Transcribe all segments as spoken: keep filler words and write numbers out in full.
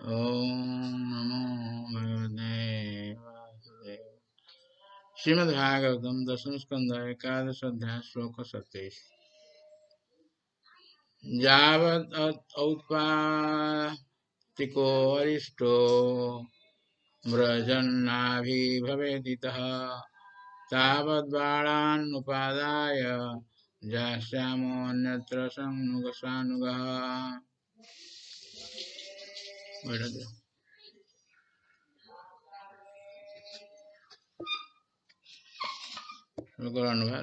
ओम नमो भगवते वासुदेव। श्रीमद्भागवतम दशम स्कंध एकादश अध्याय श्लोक सत्ताईस। यावत् औत्पातिको अरिष्टो व्रजन्नाभिभवेदितः तावद्बाणानुपादाय जास्यामोऽन्यत्र संनुगसानुगः। अनुवाद।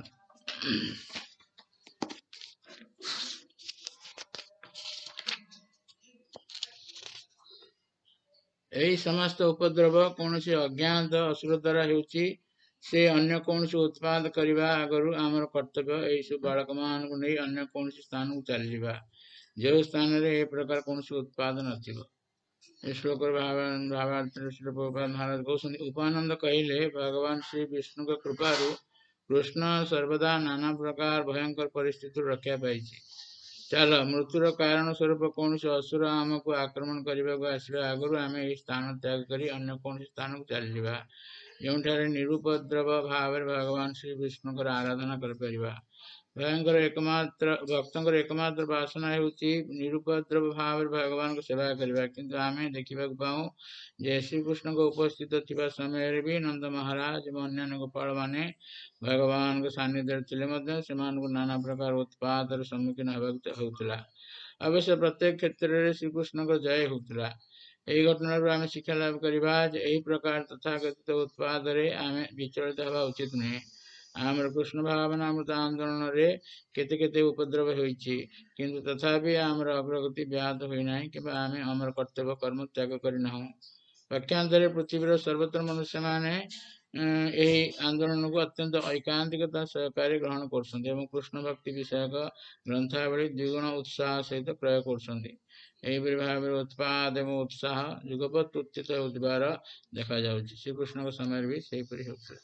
ଏହି ସମସ୍ତ ଉପଦ୍ରବ କୌଣସି ଅଜ୍ଞାତ ଅସୁର ଦ୍ୱାରା ହେଉଛି। ସେ ଅନ୍ୟ କୌଣସି ଉତ୍ପାଦ କରିବା ଆଗରୁ ଆମର କର୍ତ୍ତବ୍ୟ ଏହିସବୁ ବାଳକମାନଙ୍କୁ ନେଇ ଅନ୍ୟ କୌଣସି ସ୍ଥାନକୁ ଚାଲିଯିବା, ଯେଉଁ ସ୍ଥାନରେ ଏ ପ୍ରକାର କୌଣସି ଉତ୍ପାଦ ନଥିବ। ଏ ଶ୍ଲୋକର ଭାବାର୍ଥରେ ଶ୍ରୀ ପ୍ରଭୁପାଦ ମହାରାଜ କହୁଛନ୍ତି, ଉପାନନ୍ଦ କହିଲେ, ଭଗବାନ ଶ୍ରୀ ବିଷ୍ଣୁଙ୍କ କୃପାରୁ କୃଷ୍ଣ ସର୍ବଦା ନାନା ପ୍ରକାର ଭୟଙ୍କର ପରିସ୍ଥିତିରୁ ରକ୍ଷା ପାଇଛି। ଚାଲ, ମୃତ୍ୟୁର କାରଣ ସ୍ୱରୂପ କୌଣସି ଅସୁର ଆମକୁ ଆକ୍ରମଣ କରିବାକୁ ଆସିବା ଆଗରୁ ଆମେ ଏହି ସ୍ଥାନ ତ୍ୟାଗ କରି ଅନ୍ୟ କୌଣସି ସ୍ଥାନକୁ ଚାଲିଯିବା, ଯେଉଁଠାରେ ନିରୁପଦ୍ରବ ଭାବରେ ଭଗବାନ ଶ୍ରୀ ବିଷ୍ଣୁଙ୍କର ଆରାଧନା କରିପାରିବା। ଭୟଙ୍କର ଏକମାତ୍ର ଭକ୍ତଙ୍କର ଏକମାତ୍ର ବାସନା ହେଉଛି ନିରୁପଦ୍ରବ ଭାବରେ ଭଗବାନଙ୍କ ସେବା କରିବା। କିନ୍ତୁ ଆମେ ଦେଖିବାକୁ ପାଉ ଯେ ଶ୍ରୀକୃଷ୍ଣଙ୍କ ଉପସ୍ଥିତ ଥିବା ସମୟରେ ବି ନନ୍ଦ ମହାରାଜ ଏବଂ ଅନ୍ୟାନ୍ୟ ଗୋପାଳ ମାନେ ଭଗବାନଙ୍କ ସାନ୍ନିଧ୍ୟରେ ଥିଲେ ମଧ୍ୟ ସେମାନଙ୍କୁ ନାନା ପ୍ରକାର ଉତ୍ପାତର ସମ୍ମୁଖୀନ ହେବାକୁ ହେଉଥିଲା। ଅବଶ୍ୟ ପ୍ରତ୍ୟେକ କ୍ଷେତ୍ରରେ ଶ୍ରୀକୃଷ୍ଣଙ୍କ ଜୟ ହେଉଥିଲା। ଏହି ଘଟଣାରୁ ଆମେ ଶିକ୍ଷା ଲାଭ କରିବା ଯେ ଏହି ପ୍ରକାର ତଥାକଥିତ ଉତ୍ପାଦରେ ଆମେ ବିଚଳିତ ହେବା ଉଚିତ ନୁହେଁ। ଆମର କୃଷ୍ଣ ଭାବନା ଅମୃତ ଆନ୍ଦୋଳନରେ କେତେ କେତେ ଉପଦ୍ରବ ହୋଇଛି, କିନ୍ତୁ ତଥାପି ଆମର ଅଗ୍ରଗତି ବ୍ୟାହତ ହୋଇନାହିଁ କିମ୍ବା ଆମେ ଆମର କର୍ତ୍ତବ୍ୟ କର୍ମ ତ୍ୟାଗ କରିନାହୁଁ। ପକ୍ଷାନ୍ତରେ ପୃଥିବୀର ସର୍ବତ୍ର ମନୁଷ୍ୟମାନେ ଏହି ଆନ୍ଦୋଳନକୁ ଅତ୍ୟନ୍ତ ଐକାନ୍ତିକତା ସହକାରେ ଗ୍ରହଣ କରୁଛନ୍ତି ଏବଂ କୃଷ୍ଣ ଭକ୍ତି ବିଷୟକ ଗ୍ରନ୍ଥାବଳୀ ଦ୍ୱିଗୁଣ ଉତ୍ସାହ ସହିତ ପ୍ରୟୋଗ କରୁଛନ୍ତି। ଏହିପରି ଭାବରେ ଉତ୍ପାଦ ଏବଂ ଉତ୍ସାହ ଯୁଗପତ୍ ଉତ୍ଥିତ ହେଉଥିବାର ଦେଖାଯାଉଛି। ଶ୍ରୀକୃଷ୍ଣଙ୍କ ସମୟରେ ବି ସେହିପରି ହେଉଥିଲା।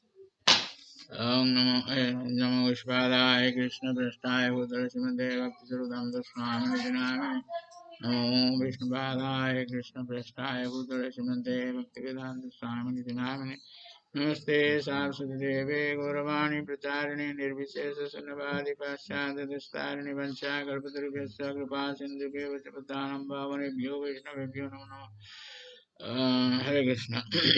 ओम नमो नमो विश्वाय कृष्ण पृष्ठाय भूतले श्रीमते भक्तिस्वरूपदामोदर स्वामिने नामिने। नमो विष्णुपादाय कृष्ण पृष्ठाय भूतले श्रीमते भक्तिवेदांत स्वामिने नामिने। नमस्ते सरस्वती देवे गौरवाणी प्रचारिणे निर्विशेष शून्यवादी पाश्चात्यदेशतारिणे वंशाकल्पतरुभ्यश्च कृपा सिन्धुभ्यो च पतितानां पावनेभ्यो वैष्णवेभ्यो नमो नमः। हरे कृष्ण।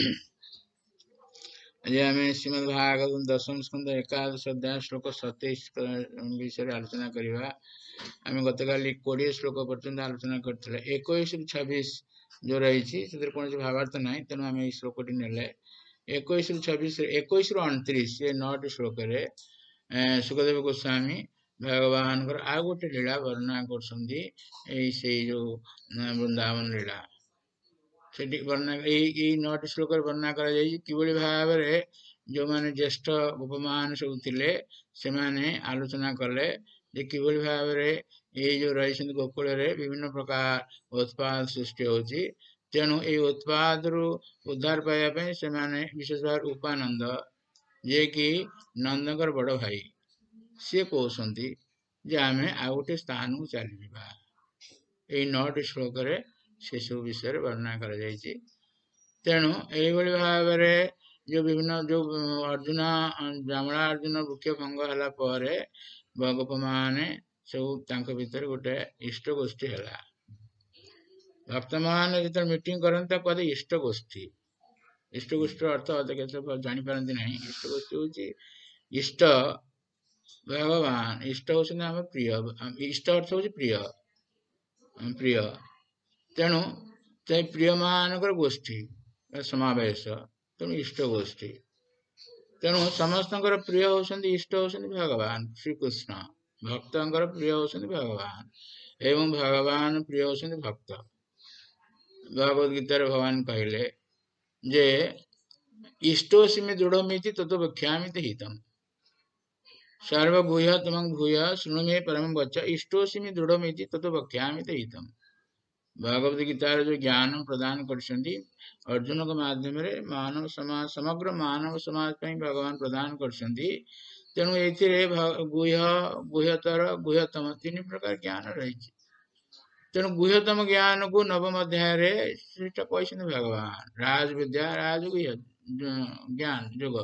आज आम श्रीमद भागवत दशम स्कंद एकादश अध्याय श्लोक सतैश विषय आलोचना करवा। आम गतकाली कोड़े श्लोक पर्यंत आलोचना करते इक्कीस रु छब्बीस जो रही कौन भावार्थ ना, तेणु आम श्लोकटी ने इक्कीस रु छब्बीस इक्कीस रु अणतीस ये नौटी श्लोक सुखदेव गोस्वामी भगवान आउ गोटे लीला वर्णना कर जो वृंदावन लीला से वर्णना नौटी श्लोक वर्णना कर किभली भाव जो माने ज्येष्ठ गोपमान सब थिले से माने आलोचना कले जे किभली भाव ये जो रही गोकुल विभिन्न प्रकार उत्पाद सृष्टि होची। तेणु ये उत्पाद रु उद्धार पाइबा से माने विशेष भाव उपानंद जे कि नंदकर बड़ भाई सी कहते जे आम आउ गोटे स्थान को चली जावा। ये नौटी श्लोक से सब विषय वर्णना कर तेणु यही भाव जो विभिन्न जो अर्जुन जामला अर्जुन वृक्ष भंग है गोप मैंने सब भीतर गोटे इष्ट गोष्ठी है। भक्त मान जो मीटिंग करते कहते इष्ट गोष्ठी। इष्ट गोष्ठी अर्थ जापारती ना। इष्ट गोष्ठी हूँ इष्ट भगवान। इष्ट हूँ आम प्रिय। इष्ट अर्थ हूँ प्रिय प्रिय। तेणु प्रिय मान गोष्ठी समावेश तेणु इष्ट गोष्ठी। तेणु समस्त प्रिय होती इष्ट होती भगवान श्रीकृष्ण। भक्त प्रिय होती भगवान एवं भगवान प्रिय होती भक्त। भगवद गीतार भगवान कहले जे इष्टोसी में दृढ़मिति ततो वक्ष्यामि हितम सर्वगुह्य तमं भूय शृणु मे परम वच इष्टोसी में दृढ़मिति ततो वक्ष्यामि हितम। भगवद गीतार जो ज्ञान प्रदान कर अर्जुन के माध्यम मानव समाज समग्र मानव समाज भगवान प्रदान कर तेणु ये गुह्य गुह्यतर गुह्यतम तीन प्रकार ज्ञान रही। ତେଣୁ ଗୁହ୍ୟତମ ଜ୍ଞାନ କୁ ନବମ ଅଧ୍ୟାୟରେ ସେଟା କହିଛନ୍ତି ଭଗବାନ। ରାଜ ବିଦ୍ୟା ରାଜ ଗୁହ୍ୟ ଜ୍ଞାନ ଯୋଗ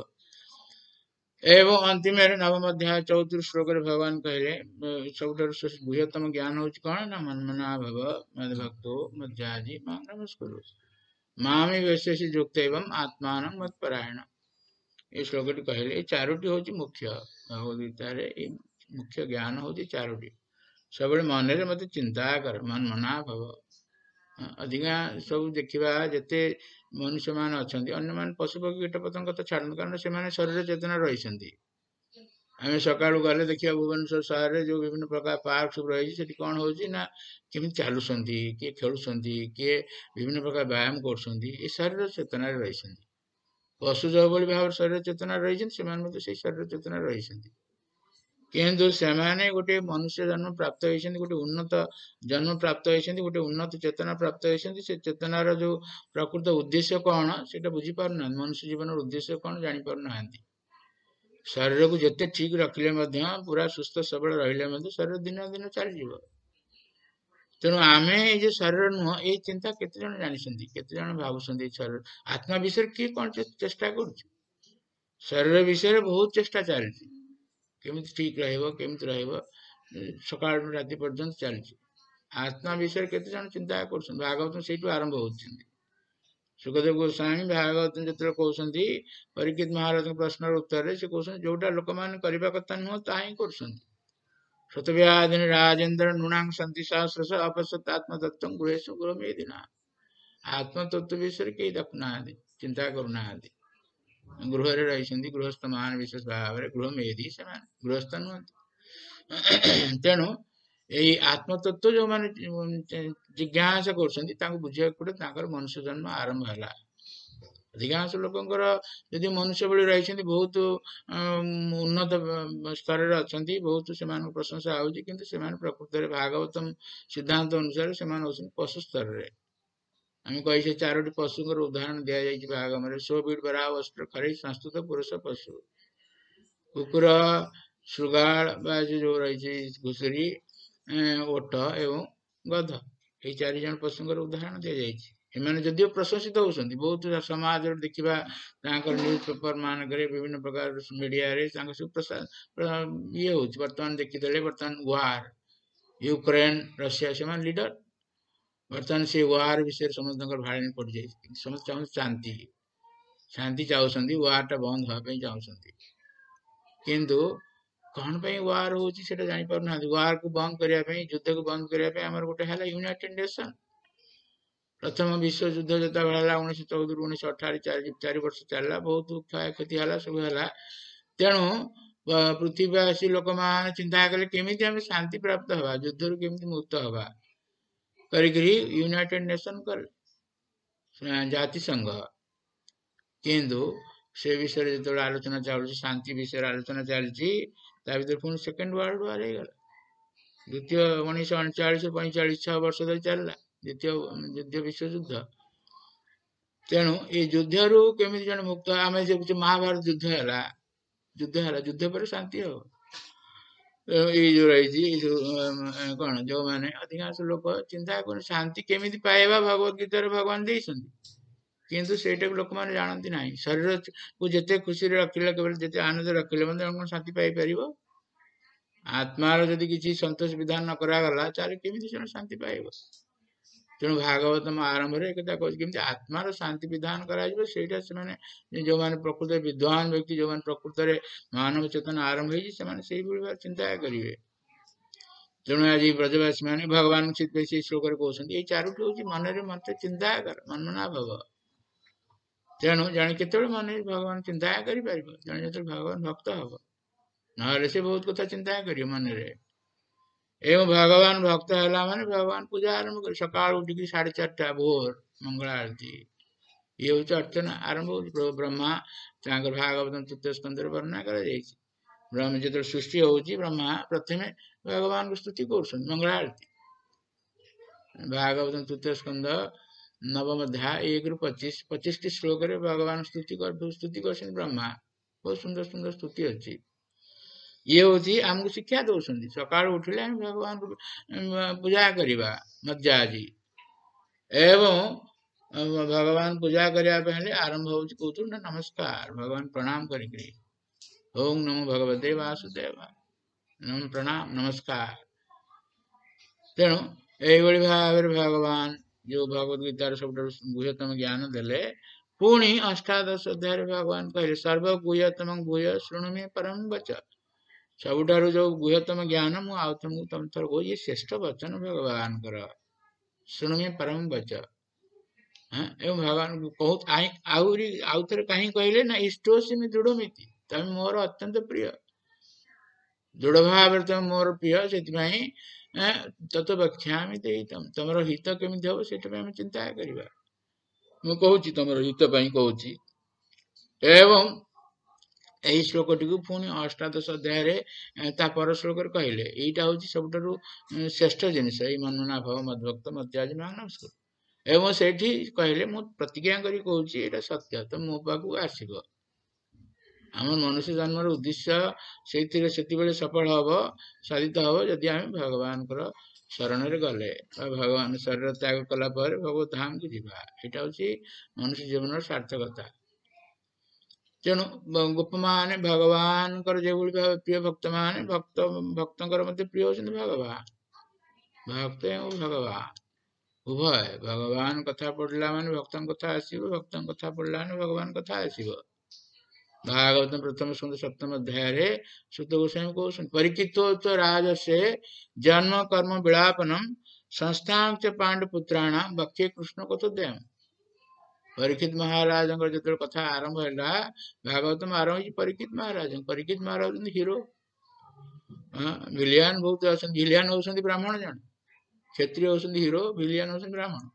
ଏବଂ ଅନ୍ତିମରେ ନବମ ଅଧ୍ୟାୟ ଚଉତିରିଶ ଶ୍ଲୋକରେ ଭଗବାନ କହିଲେ ସବୁଠାରୁ ଗୁହ୍ୟତମ ଜ୍ଞାନ ହଉଛି କଣ ନା ମନ୍ମନା ଭବ ମଦ ଭକ୍ତୋ ମଜ୍ଜାଜି ମାଂ ନମସ୍କୁରୁ ମାମି ବିଶେଷ ଯୁକ୍ତ ଏବଂ ଆତ୍ମାନ ମତ୍ପରାୟଣ। ଏ ଶ୍ଲୋକଟି କହିଲେ ଏଇ ଚାରୋଟି ହଉଛି ମୁଖ୍ୟ ଭଗବଦ୍ଗୀତାରେ ଏଇ ମୁଖ୍ୟ ଜ୍ଞାନ ହଉଛି ଚାରୋଟି। ସବୁବେଳେ ମନରେ ମତେ ଚିନ୍ତା କର ମନ୍ମନା ଭବ। ଅଧିକା ସବୁ ଦେଖିବା ଯେତେ ମନୁଷ୍ୟ ମାନେ ଅଛନ୍ତି ଅନ୍ୟମାନେ ପଶୁପକ୍ଷୀ କୀଟପତଙ୍ଗ କଥା ଛାଡ଼ନ୍ତୁ କାରଣ ସେମାନେ ଶରୀର ଚେତନା ରହିଛନ୍ତି। ଆମେ ସକାଳୁ ଗଲେ ଦେଖିବା ଭୁବନେଶ୍ୱର ସହରରେ ଯୋଉ ବିଭିନ୍ନ ପ୍ରକାର ପାର୍କ ସବୁ ରହିଛି ସେଠି କଣ ହଉଛି ନା କେମିତି ଚାଲୁଛନ୍ତି କିଏ ଖେଳୁଛନ୍ତି କିଏ ବିଭିନ୍ନ ପ୍ରକାର ବ୍ୟାୟାମ କରୁଛନ୍ତି ଏ ଶରୀର ଚେତନାରେ ରହିଛନ୍ତି। ପଶୁ ଯେଉଁଭଳି ଭାବରେ ଶରୀର ଚେତନା ରହିଛନ୍ତି ସେମାନେ ମଧ୍ୟ ସେଇ ଶରୀର ଚେତନା ରହିଛନ୍ତି। କିନ୍ତୁ ସେମାନେ ଗୋଟେ ମନୁଷ୍ୟ ଜନ୍ମ ପ୍ରାପ୍ତ ହେଇଛନ୍ତି ଗୋଟେ ଉନ୍ନତ ଜନ୍ମ ପ୍ରାପ୍ତ ହେଇଛନ୍ତି ଗୋଟେ ଉନ୍ନତ ଚେତନା ପ୍ରାପ୍ତ ହେଇଛନ୍ତି। ସେ ଚେତନାର ଯୋଉ ପ୍ରକୃତ ଉଦ୍ଦେଶ୍ୟ କଣ ସେଇଟା ବୁଝିପାରୁନାହାନ୍ତି। ମନୁଷ୍ୟ ଜୀବନର ଉଦ୍ଦେଶ୍ୟ କଣ ଜାଣିପାରୁନାହାନ୍ତି। ଶରୀରକୁ ଯେତେ ଠିକ ରଖିଲେ ମଧ୍ୟ ପୁରା ସୁସ୍ଥ ସବଳ ରହିଲେ ମଧ୍ୟ ଶରୀର ଦିନ ଦିନ ଚାଲିଯିବ। ତେଣୁ ଆମେ ଏଇ ଯୋଉ ଶରୀର ନୁହଁ ଏଇ ଚିନ୍ତା କେତେ ଜଣ ଜାଣିଛନ୍ତି କେତେ ଜଣ ଭାବୁଛନ୍ତି ଏଇ ଶରୀର ଆତ୍ମା ବିଷୟରେ କିଏ କଣ ଚେଷ୍ଟା କରୁଛି। ଶରୀର ବିଷୟରେ ବହୁତ ଚେଷ୍ଟା ଚାଲିଛି କେମିତି ଠିକ ରହିବ କେମିତି ରହିବ ସକାଳୁ ରାତି ପର୍ଯ୍ୟନ୍ତ ଚାଲିଛି। ଆତ୍ମା ବିଷୟରେ କେତେ ଜଣ ଚିନ୍ତା କରୁଛନ୍ତି। ଭାଗବତ ସେଇଠୁ ଆରମ୍ଭ ହଉଛନ୍ତି। ସୁଖଦେବ ଗୋସ୍ୱାମୀ ଭାଗବତ ଯେତେବେଳେ କହୁଛନ୍ତି ପରୀକ୍ଷିତ ମହାରାଜଙ୍କ ପ୍ରଶ୍ନର ଉତ୍ତରରେ ସେ କହୁଛନ୍ତି ଯୋଉଟା ଲୋକମାନେ କରିବା କଥା ନୁହଁ ତାହା ହିଁ କରୁଛନ୍ତି। ଶତବ୍ୟାଧିନି ରାଜେନ୍ଦ୍ର ନୃଣାଂ ଶାନ୍ତି ସହସ୍ରଶ ଅପସତ ଆତ୍ମତତ୍ତ୍ୱ ଗୃହେଶୁ ଗୃହମେଦିନା। ଆତ୍ମତତ୍ତ୍ୱ ବିଷୟରେ କେହି ଦେଖୁନାହାନ୍ତି ଚିନ୍ତା କରୁନାହାନ୍ତି। ଗୃହରେ ରହିଛନ୍ତି ଗୃହସ୍ଥ ମାନ ବିଶେଷ ଭାବରେ ଗୃହମେଧି ସେମାନେ ଗୃହସ୍ଥ ନୁହନ୍ତି। ତେଣୁ ଏଇ ଆତ୍ମତତ୍ତ୍ୱ ଯୋଉମାନେ ଜିଜ୍ଞାସା କରୁଛନ୍ତି ତାଙ୍କୁ ବୁଝିବାକୁ ପଡେ ତାଙ୍କର ମନୁଷ୍ୟ ଜନ୍ମ ଆରମ୍ଭ ହେଲା। ଅଧିକାଂଶ ଲୋକଙ୍କର ଯଦି ମନୁଷ୍ୟ ଭଳି ରହିଛନ୍ତି ବହୁତ ଉନ୍ନତ ସ୍ତରରେ ଅଛନ୍ତି ବହୁତ ସେମାନଙ୍କ ପ୍ରଶଂସା ହଉଛି କିନ୍ତୁ ସେମାନେ ପ୍ରକୃତରେ ଭାଗବତମ ସିଦ୍ଧାନ୍ତ ଅନୁସାରେ ସେମାନେ ହଉଛନ୍ତି ପଶୁ ସ୍ତରରେ। ଆମେ କହିଛେ ଚାରୋଟି ପଶୁଙ୍କର ଉଦାହରଣ ଦିଆଯାଇଛି ଭାଗବତରେ ସୋବିଡ ବରାହ ଅସ୍ତ୍ର ଖରେଇ ସଂସ୍କୃତ ପୁରୁଷ ପଶୁ କୁକୁର ଶୃଗାଳ ବା ଯୋଉ ରହିଛି ଘୁଷୁରୀ ଓଟ ଏବଂ ଗଧ ଏଇ ଚାରି ଜଣ ପଶୁଙ୍କର ଉଦାହରଣ ଦିଆଯାଇଛି। ଏମାନେ ଯଦିଓ ପ୍ରଶଂସିତ ହଉଛନ୍ତି ବହୁତ ସମାଜରେ ଦେଖିବା ତାଙ୍କର ନ୍ୟୁଜ ପେପର ମାନଙ୍କରେ ବିଭିନ୍ନ ପ୍ରକାର ମିଡିଆରେ ତାଙ୍କ ସବୁ ପ୍ରସାର ଇଏ ହଉଛି। ବର୍ତ୍ତମାନ ଦେଖିଦେଲେ ବର୍ତ୍ତମାନ ୱାର ୟୁକ୍ରେନ ରଷିଆ ସେମାନେ ଲିଡର ବର୍ତ୍ତମାନ ସେ ୱାର ବିଷୟରେ ସମସ୍ତଙ୍କର ଭାଳେଣି ପଡିଯାଇଛି। ସମସ୍ତେ ଚାହୁଁଛନ୍ତି ଶାନ୍ତି ଶାନ୍ତି ଚାହୁଁଛନ୍ତି ୱାର ଟା ବନ୍ଦ ହବା ପାଇଁ ଚାହୁଁଛନ୍ତି କିନ୍ତୁ କଣ ପାଇଁ ୱାର ହଉଛି ସେଟା ଜାଣିପାରୁନାହାନ୍ତି। ୱାର କୁ ବନ୍ଦ କରିବା ପାଇଁ ଯୁଦ୍ଧକୁ ବନ୍ଦ କରିବା ପାଇଁ ଆମର ଗୋଟେ ହେଲା ୟୁନାଇଟେଡ ନେସନ। ପ୍ରଥମ ବିଶ୍ୱଯୁଦ୍ଧ ଯେତେବେଳେ ହେଲା ଉଣେଇଶହ ଚଉଦରୁ ଉଣେଇଶହ ଅଠାଅଶୀ ଚାରି ଚାରି ବର୍ଷ ଚାଲିଲା ବହୁତ କ୍ଷୟକ୍ଷତି ହେଲା ସବୁ ହେଲା। ତେଣୁ ପୃଥିବୀବାସୀ ଲୋକମାନେ ଚିନ୍ତା କଲେ କେମିତି ଆମେ ଶାନ୍ତି ପ୍ରାପ୍ତ ହବା ଯୁଦ୍ଧରୁ କେମିତି ମୁକ୍ତ ହବା କରିକିରି ୟୁନାଇଟେଡ ନେସନ କଲେ ଜାତିସଂଘ। କିନ୍ତୁ ସେ ବିଷୟରେ ଯେତେବେଳେ ଆଲୋଚନା ଚାଲୁଛି ଶାନ୍ତି ବିଷୟରେ ଆଲୋଚନା ଚାଲିଛି ତା ଭିତରେ ପୁଣି ସେକେଣ୍ଡ ୱାର୍ଲଡ ୱାର ହେଇଗଲା। ଦ୍ୱିତୀୟ ଉଣେଇଶହ ଅଣଚାଳିଶ ପଇଁଚାଳିଶ ଛଅ ବର୍ଷ ଧରି ଚାଲିଲା ଦ୍ୱିତୀୟ ଦ୍ୱିତୀୟ ବିଶ୍ୱଯୁଦ୍ଧ। ତେଣୁ ଏଇ ଯୁଦ୍ଧରୁ କେମିତି ଜଣେ ମୁକ୍ତ ଆମେ ଯେ ମହାଭାରତ ଯୁଦ୍ଧ ହେଲା ଯୁଦ୍ଧ ହେଲା ଯୁଦ୍ଧ ପରେ ଶାନ୍ତି ହବ। ଏଇ ଯୋଉ ରହିଛି ଏଇ ଯୋଉ କଣ ଯୋଉମାନେ ଅଧିକାଂଶ ଲୋକ ଚିନ୍ତା କର ଶାନ୍ତି କେମିତି ପାଇବା ଭଗବତ ଗୀତାରେ ଭଗବାନ ଦେଇଛନ୍ତି କିନ୍ତୁ ସେଇଟାକୁ ଲୋକମାନେ ଜାଣନ୍ତି ନାହିଁ। ଶରୀରକୁ ଯେତେ ଖୁସିରେ ରଖିଲେ କେବଳ ଯେତେ ଆନନ୍ଦ ରଖିଲେ ମଧ୍ୟ କଣ ଶାନ୍ତି ପାଇପାରିବ। ଆତ୍ମାର ଯଦି କିଛି ସନ୍ତୋଷ ବିଧାନ ନ କରାଗଲା ତାହେଲେ କେମିତି ଜଣେ ଶାନ୍ତି ପାଇବ। ତେଣୁ ଭାଗବତମ ଆରମ୍ଭରେ ଏକଥା କହୁଛି କେମିତି ଆତ୍ମାର ଶାନ୍ତି ବିଧାନ କରାଯିବ ସେଇଟା ସେମାନେ ଯୋଉମାନେ ପ୍ରକୃତରେ ବିଦ୍ୱାନ ବ୍ୟକ୍ତି ଯୋଉମାନେ ପ୍ରକୃତରେ ମାନବ ଚେତନା ଆରମ୍ଭ ହେଇଛି ସେମାନେ ସେଇଭଳି ଭାବେ ଚିନ୍ତା କରିବେ। ତେଣୁ ଆଜି ବ୍ରଜବାସୀ ମାନେ ଭଗବାନଙ୍କୁ ସେଥିପାଇଁ ସେଇ ଶ୍ଲୋକରେ କହୁଛନ୍ତି ଏଇ ଚାରୋଟି ହଉଛି ମନରେ ମତେ ଚିନ୍ତା କର ମନ୍ମନା ଭବ। ତେଣୁ ଜଣେ କେତେବେଳେ ମନରେ ଭଗବାନ ଚିନ୍ତା କରିପାରିବ ଜଣେ ଯେତେବେଳେ ଭଗବାନ ଭକ୍ତ ହବ ନହେଲେ ସେ ବହୁତ କଥା ଚିନ୍ତା କରିବ ମନରେ। ଏବଂ ଭଗବାନ ଭକ୍ତ ହେଲା ମାନେ ଭଗବାନ ପୂଜା ଆରମ୍ଭ କରି ସକାଳୁ ଉଠିକି ସାଢେ ଚାରିଟା ଭୋର ମଙ୍ଗଳ ଆଳତି ଇଏ ହଉଛି ଅର୍ଚ୍ଚନା ଆରମ୍ଭ ହଉଛି। ବ୍ରହ୍ମା ତାଙ୍କର ଭାଗବତ ତୃତୀୟ ସ୍କନ୍ଧରେ ବର୍ଣ୍ଣନା କରାଯାଇଛି। ବ୍ରହ୍ମ ଯେତେବେଳେ ସୃଷ୍ଟି ହଉଛି ବ୍ରହ୍ମା ପ୍ରଥମେ ଭଗବାନଙ୍କୁ ସ୍ତୁତି କରୁଛନ୍ତି ମଙ୍ଗଳ ଆଳତି। ଭାଗବତ ତୃତୀୟ ସ୍କନ୍ଧ ନବମ ଅଧ୍ୟାୟ ଏକରୁ ପଚିଶ ପଚିଶଟି ଶ୍ଲୋକରେ ଭଗବାନ ସ୍ତୁତି ସ୍ତୁତି କରୁଛନ୍ତି ବ୍ରହ୍ମା। ବହୁତ ସୁନ୍ଦର ସୁନ୍ଦର ସ୍ତୁତି ଅଛି। ଇଏ ହଉଛି ଆମକୁ ଶିକ୍ଷା ଦଉଛନ୍ତି ସକାଳୁ ଉଠିଲେ ଆମେ ଭଗବାନଙ୍କୁ ପୂଜା କରିବା मज्जाजी एवं भगवान पूजा करने आरंभ हो नमस्कार भगवान प्रणाम करी ओम नमो भगवते वासुदेव नम प्रणाम नमस्कार तेणु यही भाव भगवान जो भगवद गीतार सब गुह्यतम ज्ञान देले पुणी अष्टादश अध्याय भगवान कहले सर्व गुह्यतम भूय शुणु मे परम वच सबुठारु जो गुह्यतम ज्ञान मु आउ तुमको तुम थर को ये श्रेष्ठ वचन भगवान कर शुणु मे परम वच एवं भगवान बहुत आउरी आउथरे कहीं कहले ना इष्टोसिमि दृढ़मिति तम मोर अत्यंत प्रिय दृढ़ भाव तुम मोर प्रिय से तत व्याख्यामि देहितम तमर हित केमिति हो सेटा पे हम चिंता करिबा मु कहूची तमर हित पई कहूची एवं एही श्लोकटी को पुणी अष्टादश अध्याय रे ता पर श्लोक रे कहले एटा होची सबटरु श्रेष्ठ जिनिस एई मनना भाव मद्भक्त मध्याजी नमस्कार एवं सेठी कहले मु प्रतिज्ञा करी कहूची एटा सत्य तो मो पाकू आसीबो आम मनुष्य जन्म उद्देश्य से सफल हम साधित हम जदि आम भगवान शरण गले भगवान शरीर त्याग कला भगवत धाम को जीवा यहाँ हूँ मनुष्य जीवन सार्थकता तेणु गोप मान भगवान जो प्रिय भक्त मान भक्त भक्त प्रिय होती भगवान भक्त एवं भगवान उभय भगवान कथा पढ़ला मान भक्त कथा आसो भक्त कथा पढ़ला मान भगवान कथा आसो भागवतम प्रथम स्कंद सप्तम अध्याय सुत गोस्वामी कहते परिकितो राजसे जन्म कर्म विलापनम संस्थान च पांडुपुत्राण भक्ति कृष्ण कथोदय परीक्षित महाराज जो कथा आरंभ है भागवतम आरंभ परीक्षित महाराज परीक्षित महाराज हीरो विलियन बहुत अच्छा विलियन होती ब्राह्मण जन क्षत्रिय होती हीरो विलियन होती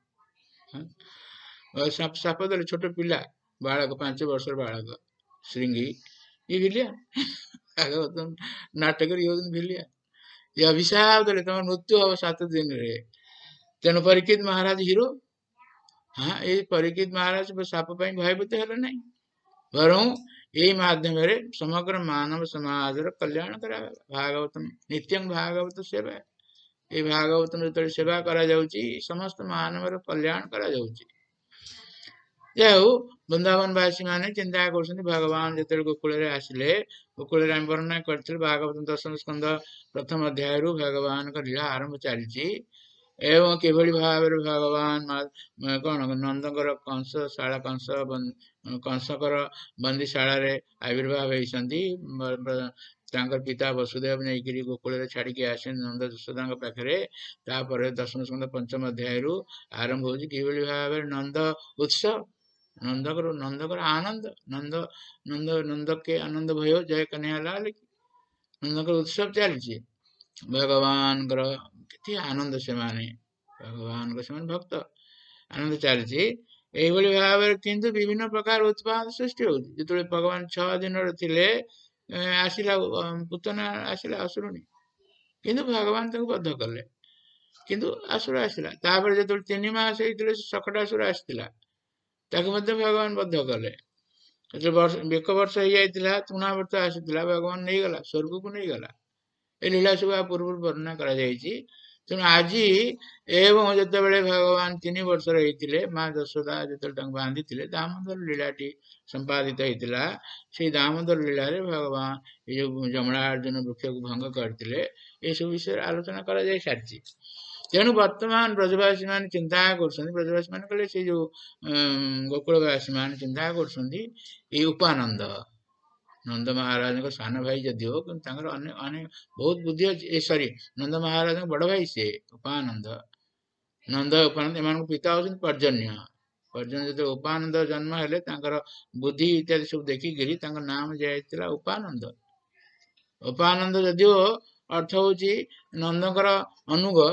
ब्राह्मण साप दे छोट पिला बालक पांच वर्ष बालक श्रृंगी ये विलियन भागवतम नाटक विलियन ये अभिशाप दे तुम मृत्यु हम सात दिन रे तेणु परीक्षित महाराज हीरो हाँ ये परीक्षित महाराज साप भयभूत है ना बरं यही माध्यम समग्र मानव समाज कल्याण करा भागवतम नित्यं भागवत सेवा ये भागवतम जो सेवा करा जाउची समस्त मानव कल्याण करा जाउची जाऊ वृंदावन वासी माने चिंता कर भगवान जो गोकुल आसिले गोकुल वर्णना करते भागवत दशम स्कंद प्रथम अध्याय भगवान का लीला आरंभ चली एवं किभली भाव भगवान कौन नंदकर कंस शाला कंस कंसकर बंदीशाला आविर्भाव होती पिता वसुदेव नहीं गोकुल छाड़ी आसे नंद यशोदा पाखे तापर दशम स्कंद पंचम अध्याय आरंभ हो किभली भाव नंद उत्सव नंदकर नंदकर आनंद नंद नंद नंद के आनंद भयो जय कन्हैया लाल की नंदकर उत्सव चलती भगवान के आनंद से माने भगवान को से भक्त आनंद चलती यही भाव किंतु विभिन्न प्रकार उत्पाद सृष्टि होती जो भगवान छह दिन थे आसला पुतना आसला असुरुणी किंतु भगवान तक बद्ध कले किंतु असुर आसला तापर जो तीन मास होते सकटासुर आसला भगवान बद्ध कले एक वर्ष हो जाता तुणा वर्ष आसाला भगवान नहीं गला स्वर्ग को नहीं गला ये लीला सब पूर्व वर्णना करा तेणु आज एवं जो भगवान तीन वर्ष होते माँ यशोदा जो बांधी थे दामोदर लीलाटी संपादित होता से दामोदर लीला भगवान ये जो जमणार्जुन वृक्ष को भंग करते ये सब विषय आलोचना करा सारी तेणु वर्तमान ब्रजवासी मान चिंता कर ब्रजवासी मान कहले से जो गोकुलवासी मान चिंता कर उपानंद नंद महाराज को सान भाई जदि हो कि अनेक बहुत बुद्धि अच्छी सॉरी नंद महाराज बड़ भाई से उपानंद नंद उपानंद एम पिता होती पर्जन्य पर्जन्य जो उपानंद जन्म हेले बुद्धि इत्यादि सब देखिकी नाम दिया उपानंद उपानंद जदिओ अर्थ हूँ नंदकर अनुग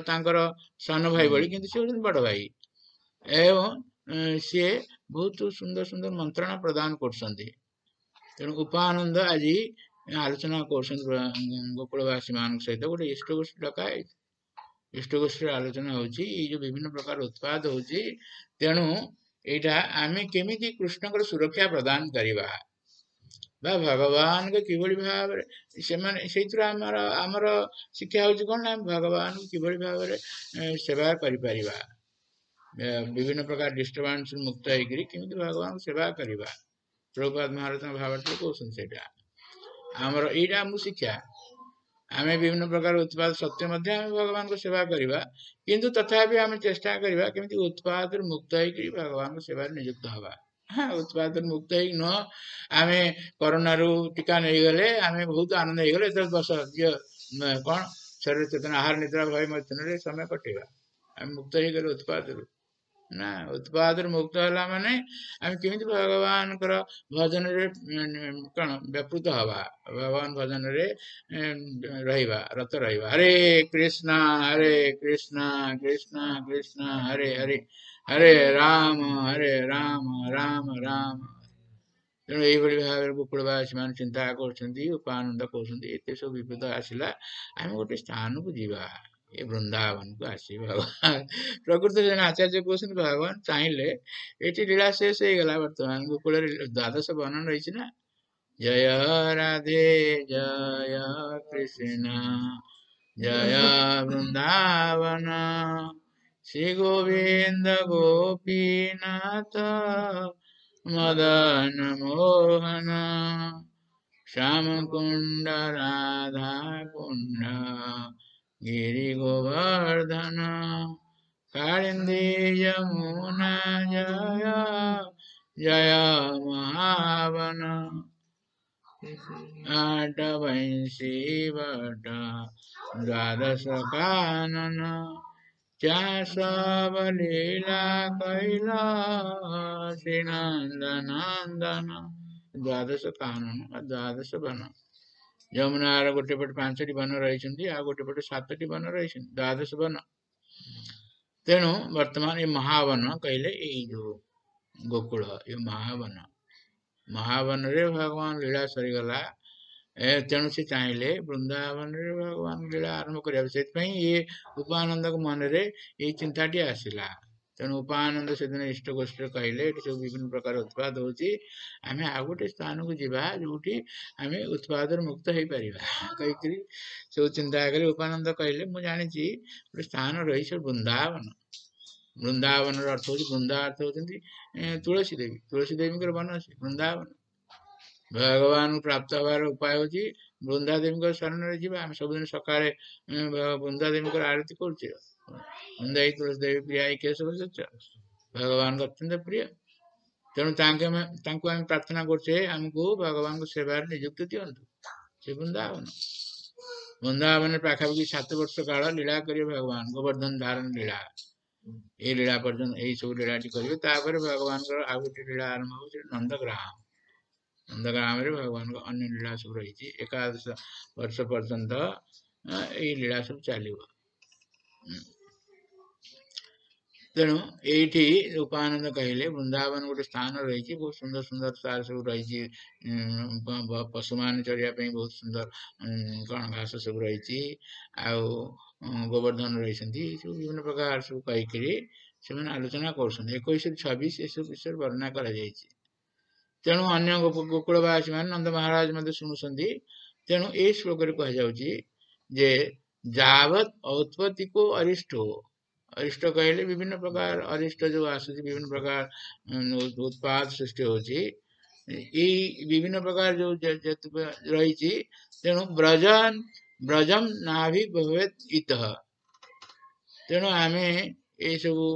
सान भाई भाई किंतु सी होती बड़ भाई एवं सी बहुत सुंदर सुंदर मंत्रणा प्रदान कर तेणु उपानंद आज आलोचना कर गोकुलवासी मान सहित गोटे इष्टगोष्ठी डकाई इष्टगोष्ठी आलोचना होची जो विभिन्न प्रकार उत्पाद होची तेणु एटा आमे केमिति कृष्णकर सुरक्षा प्रदान करिबा ବା ଭଗବାନଙ୍କୁ କିଭଳି ଭାବରେ ସେମାନେ ସେଇଥିରୁ ଆମର ଆମର ଶିକ୍ଷା ହଉଛି କଣ ନା ଭଗବାନଙ୍କୁ କିଭଳି ଭାବରେ ସେବା କରିପାରିବା, ବିଭିନ୍ନ ପ୍ରକାର ଡିଷ୍ଟର୍ବାନ୍ସରୁ ମୁକ୍ତ ହେଇକରି କେମିତି ଭଗବାନଙ୍କୁ ସେବା କରିବା। ପ୍ରଭୁପାଦ ମହାରାଜଙ୍କ ଭାବାର୍ଥରେ କହୁଛନ୍ତି ସେଇଟା ଆମର, ଏଇଟା ଆମକୁ ଶିକ୍ଷା। ଆମେ ବିଭିନ୍ନ ପ୍ରକାର ଉତ୍ପାଦ ସତ୍ତ୍ୱେ ମଧ୍ୟ ଆମେ ଭଗବାନଙ୍କ ସେବା କରିବା, କିନ୍ତୁ ତଥାପି ଆମେ ଚେଷ୍ଟା କରିବା କେମିତି ଉତ୍ପାଦରୁ ମୁକ୍ତ ହେଇକରି ଭଗବାନଙ୍କ ସେବାରେ ନିଯୁକ୍ତ ହବା। ହଁ, ଉତ୍ପାଦରୁ ମୁକ୍ତ ହେଇକି ନୁହଁ ଆମେ କରୋନାରୁ ଟୀକା ନେଇଗଲେ ଆମେ ବହୁତ ଆନନ୍ଦ ହେଇଗଲେ ଏତେ ବସ ଝିଅ କଣ ଶରୀର ଚେତନା ଆହାର ନିଦ୍ରା ଭୟ ମଧ୍ୟରେ ସମୟ କଟେଇବା, ଆମେ ମୁକ୍ତ ହେଇଗଲେ ଉତ୍ପାଦରୁ ନା। ଉତ୍ପାଦରୁ ମୁକ୍ତ ହେଲା ମାନେ ଆମେ କେମିତି ଭଗବାନଙ୍କର ଭଜନରେ କଣ ବ୍ୟାପୃତ ହବା, ଭଗବାନ ଭଜନରେ ରହିବା, ରତ ରହିବା। ହରେ କୃଷ୍ଣ ହରେ କୃଷ୍ଣ କୃଷ୍ଣ କୃଷ୍ଣ ହରେ ହରେ, ହରେ ରାମ ହରେ ରାମ ରାମ ରାମ। ତେଣୁ ଏଇଭଳି ଭାବରେ ଗୋକୁଳବାସୀ ମାନେ ଚିନ୍ତା କରୁଛନ୍ତି, ଉପାନନ୍ଦ କହୁଛନ୍ତି ଏତେ ସବୁ ବିପଦ ଆସିଲା, ଆମେ ଗୋଟେ ସ୍ଥାନକୁ ଯିବା, ଏ ବୃନ୍ଦାବନକୁ ଆସିବେ ଭଗବାନ। ପ୍ରକୃତରେ ଜଣେ ଆଚାର୍ଯ୍ୟ କହୁଛନ୍ତି ଭଗବାନ ଚାହିଁଲେ ଏଠି ଲୀଳା ଶେଷ ହେଇଗଲା, ବର୍ତ୍ତମାନ ଗୋକୁଳରେ ଦ୍ୱାଦଶ ବର୍ଣ୍ଣନ ରହିଛି ନା, ଜୟ ରାଧେ ଜୟ କୃଷ୍ଣ ଜୟ ବୃନ୍ଦାବନ ଶ୍ରୀ ଗୋବିନ୍ଦ ଗୋପୀନାଥ ମଦନ ମୋହନ ଶ୍ୟାମ କୁଣ୍ଡ ରାଧା କୁଣ୍ଡ गिरि गोवर्धन कालिंदी यमुना जय जय महावन आठ वंशी बट द्वादश कानन क्या सब लीला कैला श्री नंदनंदन। द्वादश कानन द्वादश वन, ଯମୁନାର ଗୋଟେ ପଟେ ପାଞ୍ଚଟି ବନ ରହିଛନ୍ତି, ଆଉ ଗୋଟେ ପଟେ ସାତଟି ବନ ରହିଛନ୍ତି, ଦ୍ୱାଦଶ ବନ। ତେଣୁ ବର୍ତ୍ତମାନ ଏ ମହାବନ କହିଲେ ଏଇ ଯୋଉ ଗୋକୁଳ, ଏ ମହାବନ, ମହାବନରେ ଭଗବାନ ଲୀଳା ସରିଗଲା। ତେଣୁ ସେ ଚାହିଁଲେ ବୃନ୍ଦାବନରେ ଭଗବାନ ଲୀଳା ଆରମ୍ଭ କରିବାକୁ। ସେଥିପାଇଁ ଇଏ ଉପାନନ୍ଦଙ୍କ ମନରେ ଏଇ ଚିନ୍ତାଟି ଆସିଲା। ତେଣୁ ଉପାନନ୍ଦ ସେଦିନ ଇଷ୍ଟ ଗୋଷ୍ଠୀରେ କହିଲେ ଏଠି ସବୁ ବିଭିନ୍ନ ପ୍ରକାର ଉତ୍ପାଦ ହଉଛି, ଆମେ ଆଉ ଗୋଟେ ସ୍ଥାନକୁ ଯିବା ଯୋଉଠି ଆମେ ଉତ୍ପାଦରୁ ମୁକ୍ତ ହେଇପାରିବା କହିକିରି ସବୁ ଚିନ୍ତା କଲେ। ଉପାନନ୍ଦ କହିଲେ ମୁଁ ଜାଣିଛି ଗୋଟେ ସ୍ଥାନ ରହିଛି ବୃନ୍ଦାବନ। ବୃନ୍ଦାବନର ଅର୍ଥ ହଉଛି, ବୃନ୍ଦା ଅର୍ଥ ହଉଛନ୍ତି ତୁଳସୀ ଦେବୀ, ତୁଳସୀ ଦେବୀଙ୍କର ବନ ଅଛି ବୃନ୍ଦାବନ। ଭଗବାନଙ୍କୁ ପ୍ରାପ୍ତ ହବାର ଉପାୟ ହଉଛି ବୃନ୍ଦା ଦେବୀଙ୍କର ଶରଣରେ ଯିବା। ଆମେ ସବୁଦିନ ସକାଳେ ବୃନ୍ଦା ଦେବୀଙ୍କର ଆରତି କରୁଛେ, ବୃନ୍ଦା ହି ତୁଳସୀ ଦେବୀ ପ୍ରିୟା କେଶବ ସତ୍ୟ, ଭଗବାନଙ୍କ ଅତ୍ୟନ୍ତ ପ୍ରିୟ। ତେଣୁ ତାଙ୍କେ ତାଙ୍କୁ ଆମେ ପ୍ରାର୍ଥନା କରୁଛେ ଆମକୁ ଭଗବାନଙ୍କ ସେବାରେ ନିଯୁକ୍ତି ଦିଅନ୍ତୁ। ସେ ବୃନ୍ଦାବନ, ବୃନ୍ଦାବନରେ ପାଖାପାଖି ସାତ ବର୍ଷ କାଳ ଲୀଳା କରିବେ ଭଗବାନ, ଗୋବର୍ଦ୍ଧନ ଧାରଣ ଲୀଳା। ଏଇ ଲୀଳା ପର୍ଯ୍ୟନ୍ତ ଏଇ ସବୁ ଲୀଳାଟି କରିବେ, ତାପରେ ଭଗବାନଙ୍କର ଆଉ ଗୋଟେ ଲୀଳା ଆରମ୍ଭ ହବ, ସେ ନନ୍ଦଗ୍ରାମ। ନନ୍ଦଗ୍ରାମରେ ଭଗବାନଙ୍କ ଅନ୍ୟ ଲୀଳା ସବୁ ରହିଛି, ଏକାଦଶ ବର୍ଷ ପର୍ଯ୍ୟନ୍ତ ଏଇ ଲୀଳା ସବୁ ଚାଲିବ। ତେଣୁ ଏଇଠି ଉପାନନ୍ଦ କହିଲେ ବୃନ୍ଦାବନ ଗୋଟେ ସ୍ଥାନ ରହିଛି, ବହୁତ ସୁନ୍ଦର ସୁନ୍ଦର ତାର ସବୁ ରହିଛି, ପଶୁମାନେ ଚରିବା ପାଇଁ ବହୁତ ସୁନ୍ଦର କଣ ଘାସ ସବୁ ରହିଛି, ଆଉ ଗୋବର୍ଦ୍ଧନ ରହିଛନ୍ତି, ସବୁ ବିଭିନ୍ନ ପ୍ରକାର ସବୁ କହିକିରି ସେମାନେ ଆଲୋଚନା କରୁଛନ୍ତି। ଏକୋଇଶ ଛବିଶ ଏସବୁ ବିଷୟରେ ବର୍ଣ୍ଣନା କରାଯାଇଛି। ତେଣୁ ଅନ୍ୟ ଗୋକୁଳବାସୀ ମାନେ ନନ୍ଦ ମହାରାଜ ମଧ୍ୟ ଶୁଣୁଛନ୍ତି। ତେଣୁ ଏଇ ଶ୍ଲୋକରେ କୁହାଯାଉଛି ଯେ ଯାବତ୍ ଔତ୍ପତ୍ତିକୋ ଅରିଷ୍ଟୋ, ଅରିଷ୍ଟ କହିଲେ ବିଭିନ୍ନ ପ୍ରକାର ଅରିଷ୍ଟ ଯୋଉ ଆସୁଛି, ବିଭିନ୍ନ ପ୍ରକାର ଉତ୍ପାଦ ସୃଷ୍ଟି ହଉଛି, ଏଇ ବିଭିନ୍ନ ପ୍ରକାର ଯୋଉ ରହିଛି। ତେଣୁ ବ୍ରଜନ ବ୍ରଜମ ନାଭି ଭବେତ୍ ଇତଃ, ତେଣୁ ଆମେ ଏଇ ସବୁ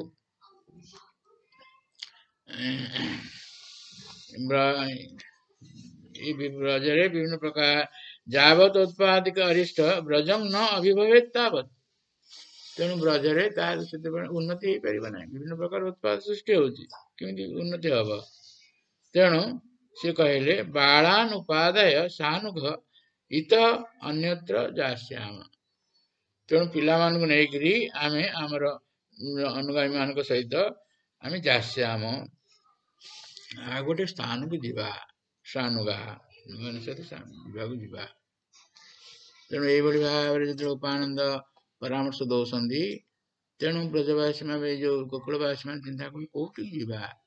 ବ୍ରଜରେ ବିଭିନ୍ନ ପ୍ରକାର ଯାବତ୍ ଉତ୍ପାଦିକ ଅରିଷ୍ଟ ବ୍ରଜଂ ନ ଅଭିଭବେତ୍ ତାବତ୍, ତେଣୁ ବ୍ରଜରେ ତାର ସେତେବେଳେ ଉନ୍ନତି ହେଇପାରିବ ନାହିଁ। ବିଭିନ୍ନ ପ୍ରକାର ଉତ୍ପାଦ ସୃଷ୍ଟି ହଉଛି, କେମିତି ଉନ୍ନତି ହବ? ତେଣୁ ସେ କହିଲେ ବାଳାନ ଉପାଦାୟ ସାନୁଘ ଇତଃ ଅନ୍ୟତ୍ର ଯାସ୍ୟାମ, ତେଣୁ ପିଲାମାନଙ୍କୁ ନେଇକରି ଆମେ ଆମର ଅନୁଗାମୀ ମାନଙ୍କ ସହିତ ଆମେ ଯାସ୍ୟାମ, ଆଉ ଗୋଟେ ସ୍ଥାନକୁ ଯିବା, ସାନୁଗା ଯିବାକୁ ଯିବା। ତେଣୁ ଏଇଭଳି ଭାବରେ ଯେତେବେଳେ ଉପାନନ୍ଦ ପରାମର୍ଶ ଦଉଛନ୍ତି, ତେଣୁ ବ୍ରଜବାସୀ ମାନେ, ଏଇ ଯୋଉ ଗୋକୁଳବାସୀ ମାନେ ଚିନ୍ତା କଲେ କୋଉଠିକି ଯିବା,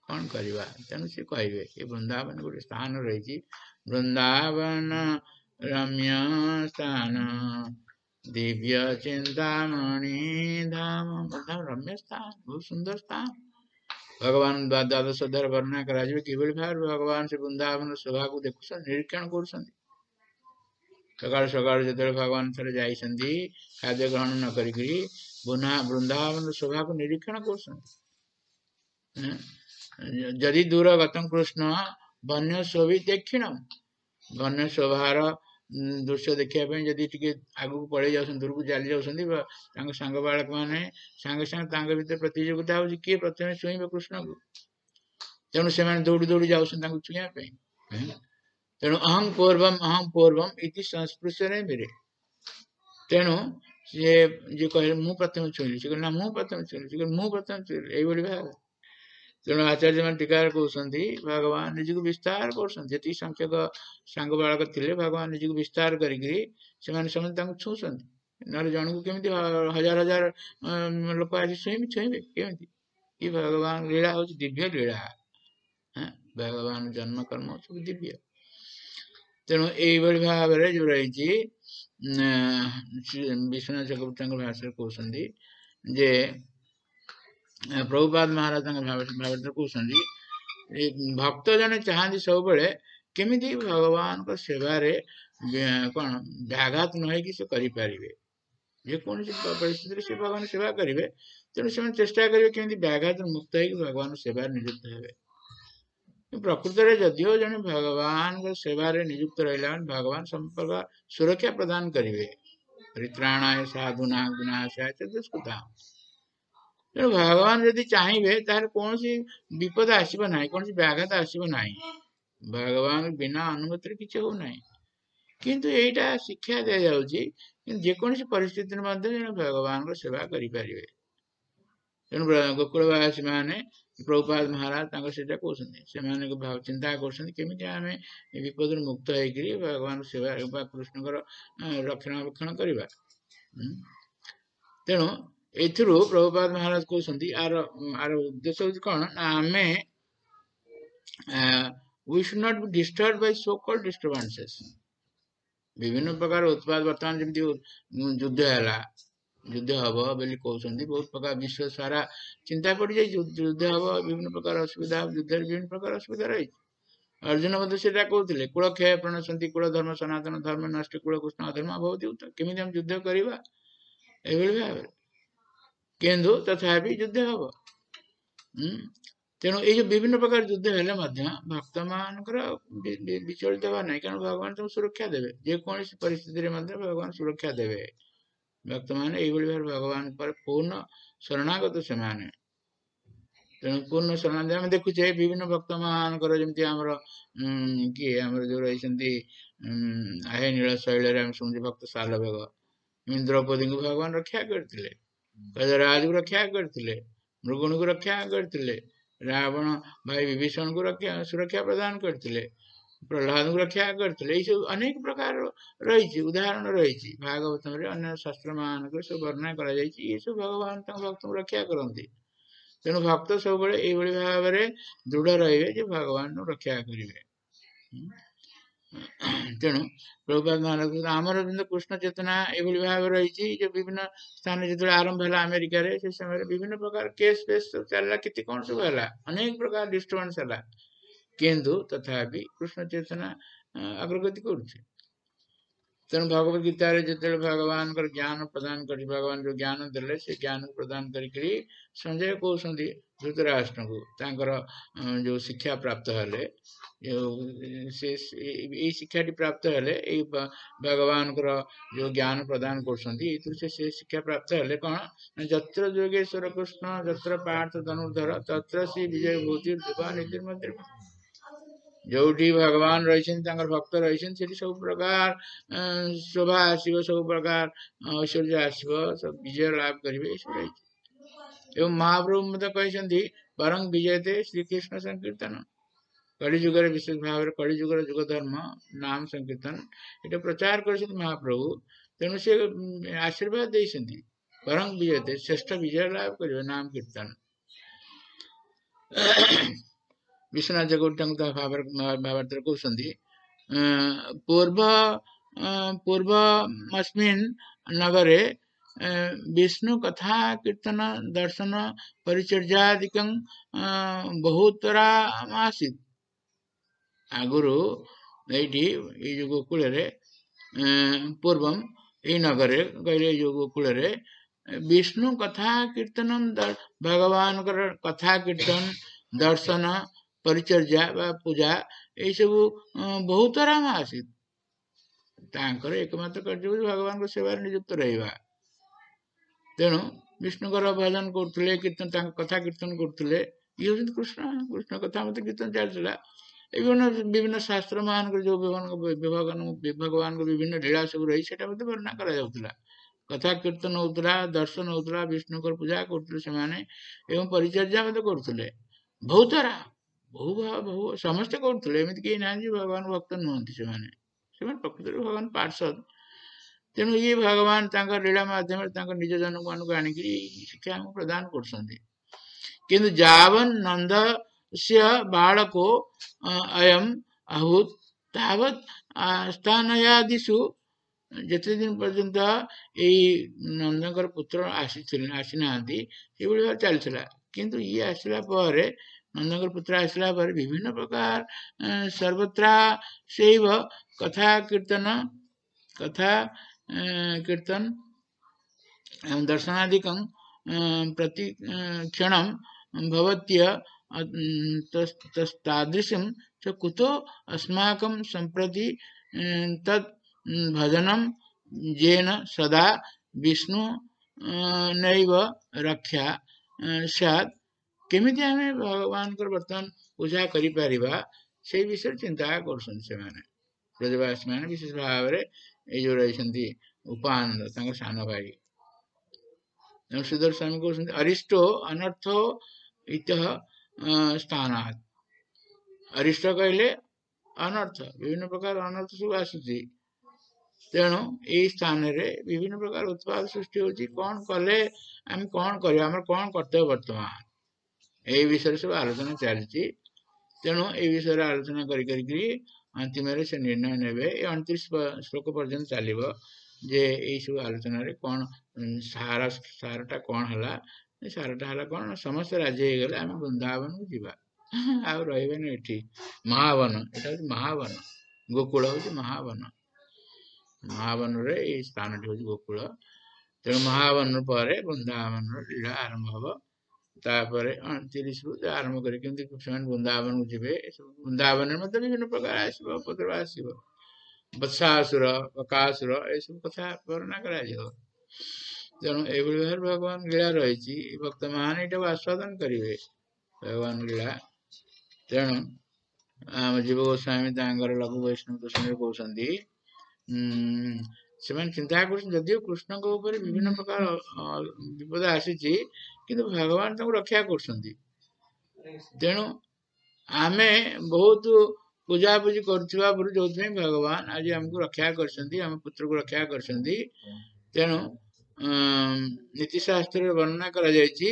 कौन करवा तेणु से कहे ये वृंदावन गोटे स्थान रही वृंदावन रम्य स्थान दिव्य चिंतामणि धाम वृंदावन रम्य स्थान बहुत सुंदर स्थान भगवान द्वादश अध्याय वर्णना कराଯିବ किभଳି ଭାବରେ भगवान से वृंदावन शोभा को देखुଛନ୍ତି निरीक्षण କରୁଛନ୍ତି सकाल सकाल जो भगवान थे जाइछन्ति खाद्य ग्रहण न करिकरी वृंदावन शोभा को निरीक्षण कर जदि दूर गतम कृष्ण वन्य शोभी दक्षिण वन्य शोभार दृश्य देखा जदि टे आगू पड़े जा दूर को चली जाऊँ सांग बालक मैंने सांगे सांगे भर प्रतियोगिता हो किए प्रथम छुईबे कृष्ण को तेणु से दौड़ी दौड़ी जाऊँ छुईवाई तेणु अहम पूर्वम अहम पूर्वम इति संस्पृश्य नहीं मेरे तेणु सी जे कहे मु प्रथम छुईली से ना मु प्रथम छुईली मु प्रथम छुईली यही भाव तेणु आचार्य मैंने टीकार कहते भगवान निज को विस्तार कर संख्यक सांग बालक थे भगवान निज को विस्तार करी समस्त छुँच ना जन को केमी हजार हजार लोक आज छुईबे छुईबे केमी ये भगवान लीला हूँ दिव्य लीला भगवान जन्म कर्म सब दिव्य तेणु यही भाव में जो रही विश्वनाथ चक्रवर्ती भाषा कहते जे प्रभुपाद महाराज भाव कहते भक्त जने चाहती सब केमी भगवान को सेवारे कौन व्याघात न हो से करें जेको परिस्थिति से भगवान सेवा करेंगे तेणु से चेष्टा करेंगे केमी व्याघात मुक्त हो भगवान सेवा नियुक्त हे प्रकृत में जदिव जन भगवान सेवारे नियुक्त रहा भगवान संपर्क सुरक्षा प्रदान करेंगे परित्राणाय साधुना विनाशाय च दुष्कृताम् तेणु भगवान यदि चाहिए तार कौन सी विपद आसब ना कौन व्याघात आसब ना भगवान बिना अनुमति किसी हो ना किंतु यहीटा शिक्षा दि जाऊँगी जेकोसी परिस्थिति भगवान को सेवा करें तेणु गोकुलवासी मैंने प्रभुपाद महाराज कहते से भाव चिंता करमी विपद मुक्त होकर भगवान सेवा कृष्ण रक्षणाबेक्षण करवा तेणु एथिरू प्रभुपाद महाराज कहते आर आर उद्देश्य हूँ कौन आम we should not be disturb by so called disturbances विभिन्न प्रकार उत्पाद बर्तमान जमी युद्ध है युद्ध हम बोली कहते बहुत प्रकार विश्व सारा चिंता पड़ जाए युद्ध हम विभिन्न प्रकार असुविधा युद्ध विभिन्न प्रकार असुविधा रही अर्जुन मध्य से कहते कूल क्षय प्रणशंति कूल धर्म सनातन धर्म नष्ट कूल कृष्ण अधर्म अभवत केमी हम युद्ध करवा यही भाव किंतु तथापि युद्ध हम तेणु ये विभिन्न प्रकार युद्ध हेले भक्त मान विचलित हवा ना कारण भगवान तुम सुरक्षा देवे जेकोसी परिस्थिति भगवान सुरक्षा देवे भक्त मैंने यही भगवान पर पूर्ण शरणागत से माने तेणु पूर्ण शरणागत आम देखुचे विभिन्न भक्त मानकर जमी आमर किए आमर जो रही आहे नील शैल शुणुचे भक्त सालभेग द्रौपदी को भगवान रक्षा करते गजराज को रक्षा करते मृगुण को रक्षा करते रावण भाई विभीषण को रक्षा सुरक्षा प्रदान करते प्रहलाद को रक्षा करते सब अनेक प्रकार रही उदाहरण रही भागवत में अन्य शास्त्र मान सब वर्णना कर सब भगवान भक्त को रक्षा करती तेणु भक्त सब यही भाव में दृढ़ रे भगवान रक्षा करेंगे तेणु प्रभुपाद महाराज आमर कृष्ण चेतना यही भाव रही जो विभिन्न स्थान जो आरंभ है अमेरिका रे से समय विभिन्न प्रकार केस फेस सब चलला कि कौन सब है अनेक प्रकार डिस्टर्बांस है किंतु तथापि कृष्ण चेतना अग्रगति करुचे तेणु भगवत गीता जो भगवान का ज्ञान प्रदान कर भगवान जो ज्ञान देले से ज्ञान प्रदान करी संजय कहते धृतराष्ट्र को जो शिक्षा प्राप्त हेले ये शिक्षा प्राप्त हेले भगवान को जो ज्ञान प्रदान कर से शिक्षा प्राप्त हेले कौन जत्र योगेश्वर कृष्ण जत्र पार्थ धनुर्धर तत्र श्री विजय भूति नीति जोटी भगवान रही भक्त रही सब प्रकार शोभा आसव सब प्रकार ऐश्वर्य आसव सब विजय लाभ करेंगे सब रही एवं महाप्रभु मत कहते परं विजयते श्रीकृष्ण संकीर्तन कलिजुगर विशेष भाव में कलिजुगर जुग धर्म नाम संकीर्तन ये प्रचार कर महाप्रभु तेणु से आशीर्वाद देते परं विजयते श्रेष्ठ विजय लाभ करेंगे नाम कीर्तन विश्वनाथ जगोटी भावार्थ कहते पूर्व पूर्वमस्मिन् नगरे विष्णु कथा कीर्तन दर्शन परिचर्यादिकं बहुतरामासीत् आगुरु ये जो गोकुल पूर्व ये नगरे कहले जो गोकुल विष्णु कथा कीर्तन भगवान कथा कीर्तन दर्शन परिचर्या पूजा ये सब बहुत आराम आसी एकमात्र कार्य भगवान को सेवा नियुक्त रहा तेणु विष्णुकर भजन करते कीर्तन कथा कीर्तन करते ये हूँ कृष्ण कृष्ण कथा मत कीर्तन चलता विभिन्न विभिन्न शास्त्र मान जो भगवान भगवान को विभिन्न लीला सब रही से वर्णना करा कथा कीर्तन होता दर्शन होता विष्णुकर पूजा करते परिचर्या करते बहुत सारा बहु बहु समस्ते करते एमती कहीं ना भगवान भक्त नुहति से प्रकृति भगवान पार्षद तेणु ये भगवान लीला मध्यम निज जन मान आण शिक्षा प्रदान कर जावन नंद से बालको अयम आहूत तावत स्थानयादिषु जिते दिन पर्यंत यही नंदकर पुत्र आसी आसी ना चलता किंतु ये आसला पर नंदकर पुत्र आसला पर विभिन्न प्रकार सर्वत्र शैव कथा कीर्तन कथा कीर्तन दर्शनादिकं प्रति क्षणं भवत्य तस्तादृशं च कुतो अस्माकं सम्प्रति तत् भजनं येन सदा विष्णु नैव रक्षा स्यात् केमिति आमे भगवान को वर्तमान पूजा करि परिबा से विषय चिंता करछन से माने ब्रजवासी माने विशेष भाव रे ए जो रहिसंती उपानंद तांग सान भाई सुदर्शन को अरिष्टो अनर्थो इतः स्थानात् अरिष्ट कहले अनर्थ विभिन्न प्रकार अनर्थ सब आसुची तेणु यही स्थान रे विभिन्न प्रकार उत्पाद सृष्टि होची कौन कले आम कौन कर कौन कर्तव्य वर्तमान यही विषय सब आलोचना चलती तेणु ये विषय आलोचना करी अंतिम से निर्णय नेबे ये अड़तीस श्लोक पर्यंत चलो जे यही सब आलोचना रे कौन सारा सारटा कौन है सारटा है कौन समस्त राजी हो गले आम वृंदावन को जीवा आ रही एठी महावन एटा महावन गोकुल हूँ महावन महावन रे ये स्थान टी हूँ गोकुल तेणु महावन पर वृंदावन लीला आरंभ हम तापर अणतीस रु आरंभ कर वृंदावन को जी वृंदावन विभिन्न प्रकार आसपद्र आसो वत्सासुर बकासुर ये सब कथा वर्णना कर तेणु ये भगवान लीला रही भक्त मान यहाँ आस्वादन करेंगे भगवान लीला तेणु आम जीव गोस्वामी लघु वैष्णव दर्शन कहते से चिंता कर कृष्ण को ऊपर विभिन्न प्रकार विपद आसी किंतु भगवान तक रक्षा कर तेणु आम बहुत पूजा पूजी कर जो भगवान आज आमको रक्षा कर पुत्र को रक्षा कर तेणु नीतिशास्त्र वर्णना कर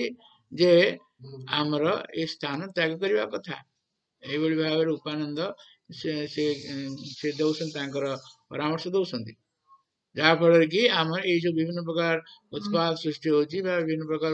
आमर ये स्थान त्याग करने कथा यही भाव उपानंद से से से दौरान परामर्श दौरान जहाँफल कि आम ये जो विभिन्न प्रकार उत्पाद सृष्टि होची विभिन्न प्रकार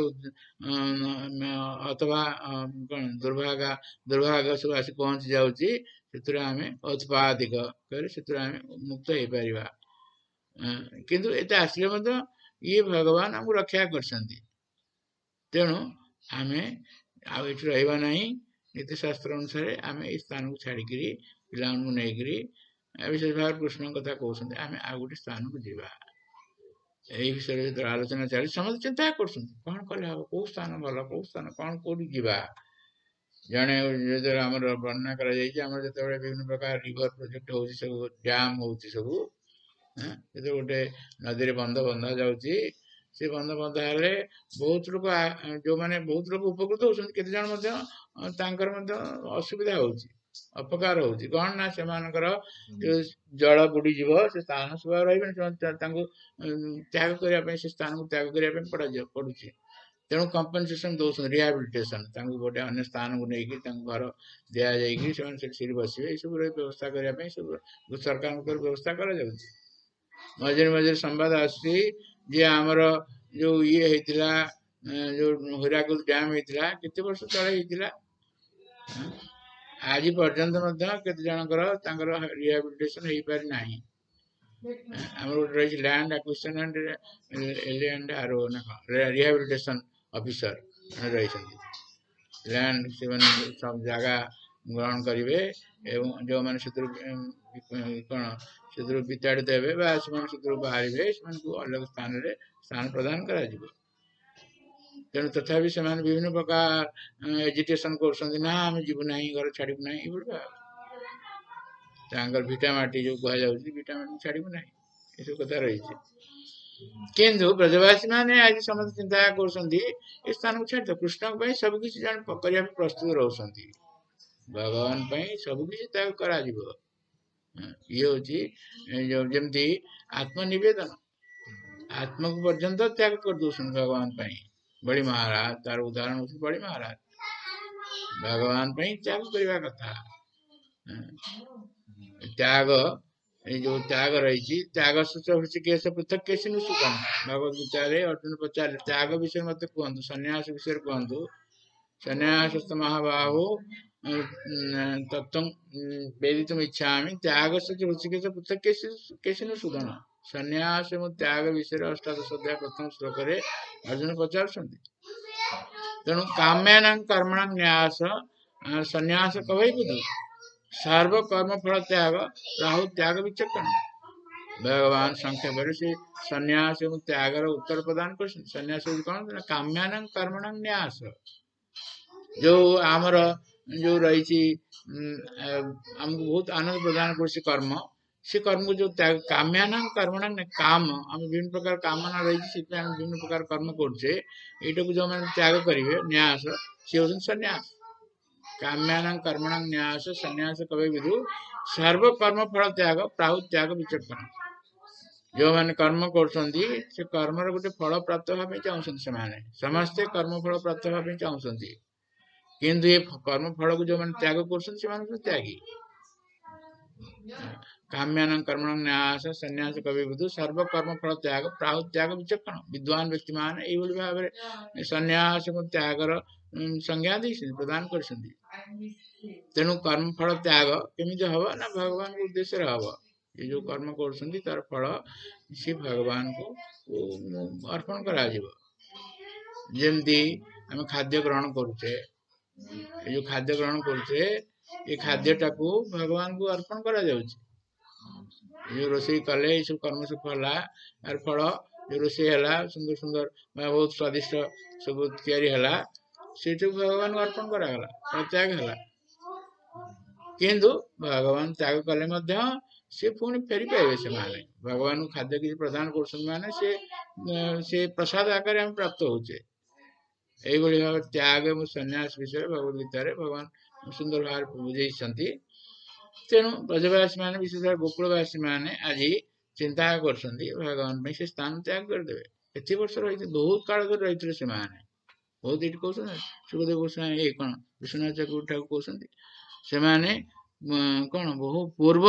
अथवा कौन दुर्भागा दुर्भाग सब आस पहुंच जाऊँगी आम उत्पादिक कह मुक्त हो पार किंतु एत आसले ये भगवान आमको रक्षा कर तेणु आम आठ रहा ना नीतिशास्त्र अनुसार आम इस स्थान को छाड़िक पिला नहीं विशेष भाव कृष्ण कथा कहते आम आ गए स्थान को जीवा यही विषय जो आलोचना चली समस्त चिंता कर कौन कले हम कौ स्थान भल कौ स्थान कौन कौट जावा जड़े जो आम वर्णना कर जो विभिन्न प्रकार रिवर प्रोजेक्ट हो सब डैम हो सब जो गोटे नदी बंध बंधा जाऊँगी से बंध बंधा हेले बहुत लोग जो मैंने बहुत लोग उपकृत होते जन असुविधा हो अपकार हो कौन ना से जल बुड़ी जीव से स्थान सब रही त्याग करने से स्थान को त्याग करने पड़ू तेणु कंपनसेशन दौरान रिहाबिलिटेशन गोटे अन्य स्थान को लेकिन घर दि जाइए बसवे ये सब व्यवस्था करने सब सरकार व्यवस्था कर मझे मझे संवाद आसी आमर जो ये होता जो हिराकुद डैम होता केते वर्ष तले होता आज पर्यंत केते जनकर रिहाबिलिटेशन हो पारि ना आम गोटे रही लैंड एक्विजिशन एंड लैंड आरो ना रिहाबिलिटेशन ऑफिसर रही लैंड से सब जगह ग्रहण करेंगे एवं जो मैंने कौन से विताड़ित हे बाहर अलग स्थान रे स्थान प्रदान करा तेणु तथा से विभिन्न प्रकार एजिटेशन कर जीवु ना घर छाड़ू ना भिटामाटी जो कह भिटामाटी छाड़ू ना ये सब कथा रही किंतु ब्रजवासी मैंने आज समस्त चिंता कर स्थान को छाड़ कृष्ण सबकि जन करने प्रस्तुत रोती भगवान सबकि त्याग कर ये हूँ जमती आत्मनिवेदन आत्मा को पर्यंत त्याग कर दौन भगवान बड़ी महाराज तार उदाहरण हो बड़ी महाराज भगवान त्याग करने कथा त्याग जो त्याग रही त्याग केश पृथक कैसे सुखम भगवद गीता अर्जुन पचारे त्याग विषय मत कहतु सन्यास विषय कहतु सन्यासस्थ महाबाहु तत्व वेदित इच्छा त्याग से ऋषिकेश पृथक कैसे कैसे न सुधन सन्यास एवं त्याग विषय अष्टादश अध्याय प्रथम श्लोक अर्जुन पचार तेणु काम्यान कर्मण न्यास सन्यास कवई बुध सर्वकर्म फल त्याग राहु त्याग विचक्षण भगवान संक्षेप से सन्यास एवं त्याग उत्तर प्रदान कर सन्यास कौन काम्यान कर्मण न्यास जो आमर जो रही हमको बहुत आनंद प्रदान कर कर्म से कर्म को जो त्याग काम्यान कर्मण काम आम विभिन्न प्रकार कामना रही विभिन्न प्रकार कर्म करछे एटा को जो मैंने त्याग करेंगे न्यास से होते सन्यास काम्यान कर्मण न्यास सन्यास कवि विदु सर्व कर्म फल त्याग प्राहु त्याग विचक्षण जो मैंने कर्म कर कर्म गोटे फल प्राप्त भाव चाहते से समस्ते कर्म फल प्राप्त भाव चाहते किंतु ये कर्म फल को जो मैंने त्याग कर त्यागी काम्यान कर्मण न्यास सन्यास कवि विदु सर्व कर्म फल त्याग प्राहु त्याग विचक्षण विद्वान व्यक्ति मान ये भाव में सन्यास त्यागर संज्ञा दे प्रदान कर तेणु कर्म फल त्याग केमी हम ना भगवान को उद्देश्य हम ये जो कर्म कर फल सी भगवान को अर्पण करमती आम खाद्य ग्रहण करुचे जो खाद्य ग्रहण करुचे ये खाद्यटा को भगवान को अर्पण करा जो रोषे कले सब कर्म से फला यार फल जो रोषे है सुंदर सुंदर बहुत स्वादिष्ट सब या से भगवान को अर्पण करागला त्याग है किंतु भगवान त्याग कले सी पुणी फेरी पाइबे से माने भगवान को खाद्य किसी प्रदान कर से प्रसाद आकार में प्राप्त होचे यही भाव त्याग और सन्यास विषय भगवद गीता भगवान सुंदर भाव बुझे तेणु ब्रजवासी मान विशेष गोकुलवासी मैंने आज चिंता कर भगवान से स्थान त्याग करदे एत वर्ष रही बहुत काल रही से बहुत ये कौन सुखदेव गोस्वामी ये कौन विश्वनाथ चक्रवर्ती ठाकुर कहते से माने कौन बहु पूर्व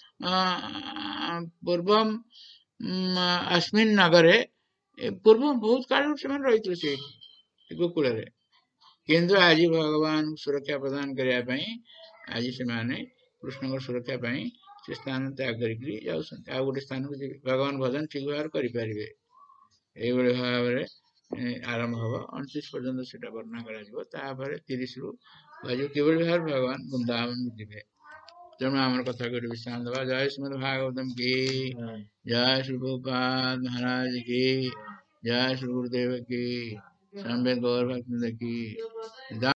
पूर्व अस्मिन नगरे पूर्व बहुत काल से रही से गोकुल किंतु आज भगवान सुरक्षा प्रदान करने आज से कृष्ण को सुरक्षा से स्थान त्याग कर गोटे स्थान को भगवान भजन ठीक भाव करें ये भाव में आरंभ हम अणतीस पर्यटन से वर्णना कर तीस रु कि भाव भगवान वृंदावन जी तेणु आम कथा को विश्राम दबा जय श्रीमद भागवतम की जय श्री प्रभुपाद महाराज की जय श्री गुरुदेव की संवेद गौर भक्त की